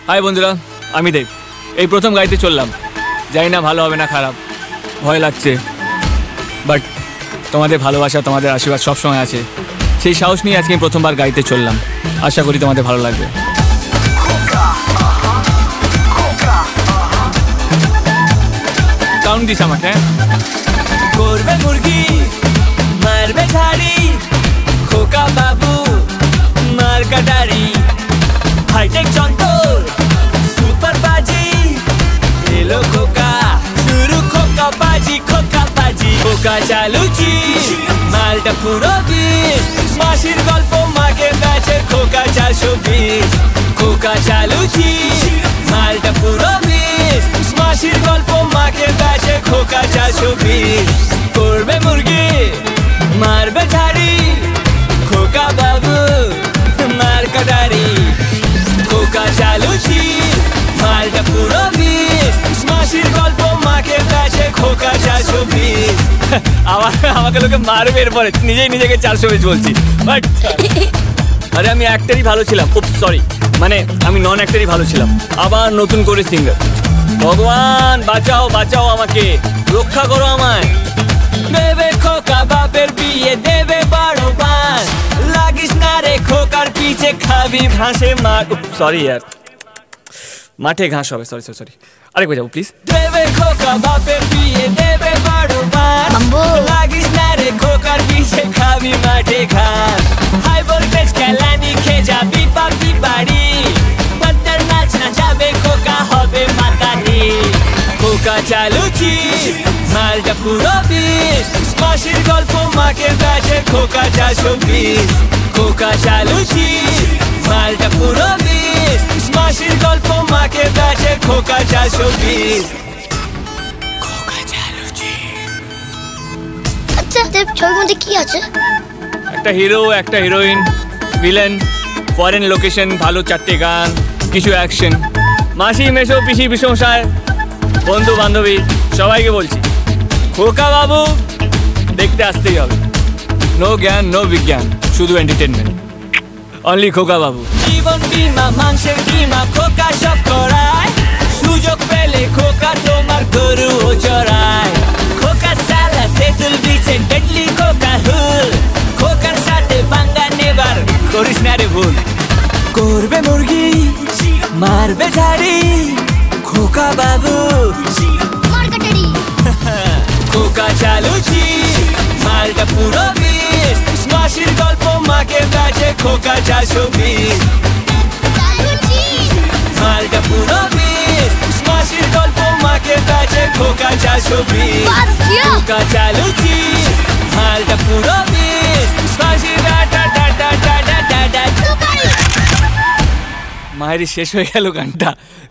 High বন্ধুরা, আমি দেব। এই প্রথম গাড়িতে চললাম, জানি না ভালো হবে না খারাপ, ভয় লাগছে, বাট তোমাদের ভালোবাসা, তোমাদের আশীর্বাদ সবসময় আছে, সেই সাহস নিয়ে আজকে প্রথমবার গাড়িতে চললাম। আশা করি তোমাদের ভালো লাগবে। কাউন্ট দিস আমাকে। করবে মুরগি, মারবে ঝাড়ি, খোকা বাবু মার কাটারি, হাইটেক যন্তর সুপার বাজি, এলো খোকা শুরু খোকা বাজি, খোকা বাজি, খোকা চালুচি মালটা পুরো বিষ, মাসির গল্প মাকে বেচে খোকা 420, খোকা চালুচি মালটা পুরো বিষ, মাসির গল্প মাকে বেচে খোকা 420, করবে মুরগি মারবে ঝাড়ি, খোকা বাবু মার কাটারি, খোকা চালুচি মালটা পুরো বিষ, মাসির গল্প মাকে বেচে খোকা 420। আমাকে লোকে মারবে, এরপরে নিজেই নিজেকে 420 বলছি, বাট আরে আমি অ্যাক্টারই ভালো ছিলাম, খুব সরি, মানে আমি নন অ্যাক্টারই ভালো ছিলাম, আবার নতুন করে সিঙ্গার। ভগবান বাঁচাও বাঁচাও আমাকে, রক্ষা করো আমায়। দেবে খোকা বাপের বিয়ে, দেবে বারো পাঁচ, লাগিস না রে খোকার পিছে, খাবি ঘাসে মাঠ, সরি ইয়ার, মাঠে ঘাস হবে, সরি সরি সরি, আরেকবার যাবো প্লিজ। দেবে খোকা বাপের বিয়ে, দেবে বারো পাঁচ, লাগিস না রে খোকার পিছে, খাবি মাঠে ঘাস, হাই ভোল্টেজ খেলানি খেয়ে যাবি পাবি বাড়ি, বদ্দার নাচ না যাবে খোকা হবে মাতারি, খোকা চালুচি মালটা পুরো বিষ, মাসির গল্প মাকে বেচে খোকা 420, খোকা চালুচি মালটা পুরো বিষ, মাসির গল্প মাকে বেচে খোকা 420, খোকা চালুচি। আচ্ছা দেব, ছবির মধ্যে কি আছে? একটা হিরো, একটা হিরোইন, ভিলেন, ফরেন লোকেশন, ভালো 4টে গান, কিছু অ্যাকশন, মাসি মেশো পিসি বিশমশায়, বন্ধু বান্ধবী, সবাইকে বলছি খোকা বাবু দেখতে আসতেই হবে। নো জ্ঞান নো বিজ্ঞান, শুধু এন্টারটেনমেন্ট, অনলি খোকা বাবু। জীবন বিমা মাংসের কিমা খোকা সব করায়, সুযোগ পেলে খোকা তোমার গরু চড়ায়, খোকা সালা তেঁতুল বিছে ডেডলি খোকা হুল, খোকার সাথে পাঙ্গা নেবার করিস না রে ভুল, করবে মুরগি মারবে ঝাড়ি, খোকা বাবু মার কাটারি, খোকা চালুচি মালটা পুরো বিষ, মাসির গল্প মাকে বেচে খোকা 420, চালুচি মালটা পুরো বিষ, মাসির গল্প মাকে বেচে খোকা 420, বাস জিও। খোকা চালুচি মালটা পুরো বিষ, মাসির ডাটা ডাটা ডাটা ডাটা। মায়েরই শেষ হয়ে গেল গানটা।